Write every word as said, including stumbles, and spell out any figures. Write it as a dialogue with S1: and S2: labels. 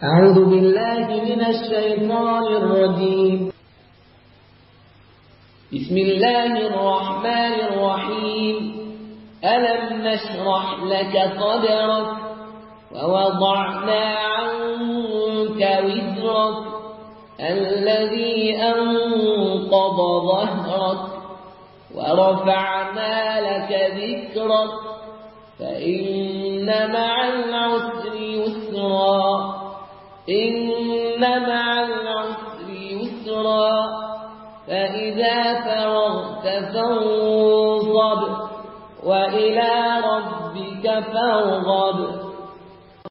S1: أعوذ بالله من الشيطان الرجيم. بسم الله الرحمن الرحيم. ألم نشرح لك صدرك ووضعنا عنك وزرك الذي أنقض ظهرك ورفعنا لك ذكرك فإن مع العسر يسرا إن مع العسر يسرا فإذا فرغت فانصب وإلى ربك فارغب.